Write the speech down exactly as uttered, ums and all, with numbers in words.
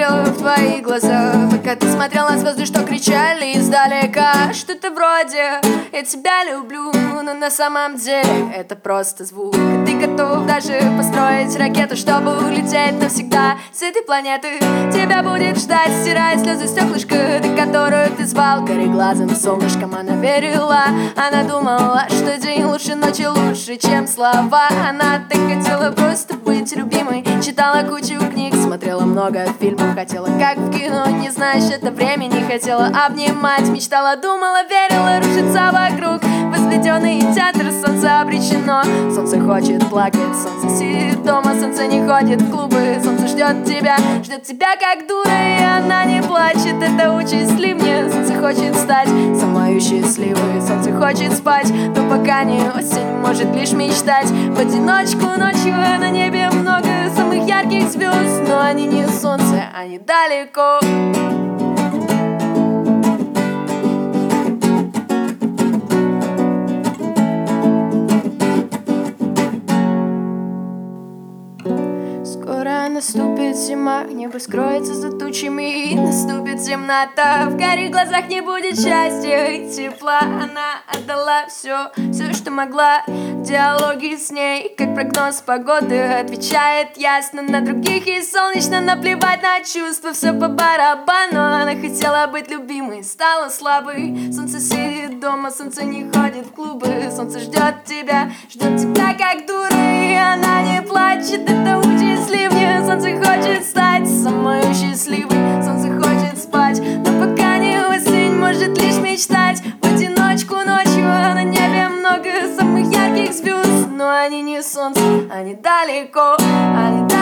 смотрела в твои глаза, пока ты смотрел на звезды, что кричали издалека. Что-то вроде «я тебя люблю», но на самом деле это просто звук. И ты готов даже построить ракету, чтобы улететь навсегда с этой планеты. Тебя будет ждать, стирая слезы стеклышко, до которой ты звал кореглазым солнышком. Она верила, она думала, что день лучше ночи, лучше, чем слова. Она так хотела просто быть любимой, читала кучу книг, смотрела много фильмов, хотела как в кино, не зная счета времени, хотела обнимать, мечтала, думала, верила, рушится вокруг возведенный театр. Солнце обречено, солнце хочет плакать, солнце сидит дома, солнце не ходит в клубы, солнце ждет тебя, ждет тебя как дура, и она не плачет, это участь ли мне? Солнце хочет стать самой счастливой, солнце хочет спать, но пока не осень, может лишь мечтать в одиночку ночью. На небе много самых ярких звезд, но они не солнце, они далеко. Скоро наступит зима, небо скроется за тучами, и наступит темнота. В карих глазах не будет счастья и тепла. Она отдала все, все, что могла. Диалоги с ней, как прогноз погоды, отвечает ясно на других, и солнечно, наплевать на чувства, все по барабану. Она хотела быть любимой, стала слабой. Солнце сидит дома, солнце не ходит в клубы, солнце ждет тебя, ждет тебя как дура, и она не плачет, это участь ли мне? Солнце хочет стать самой счастливой, солнце хочет спать, но пока не осень, может лишь мечтать в одиночку ночью. А на небе много самых ярких звезд, но они не солнце, они далеко, они далеко.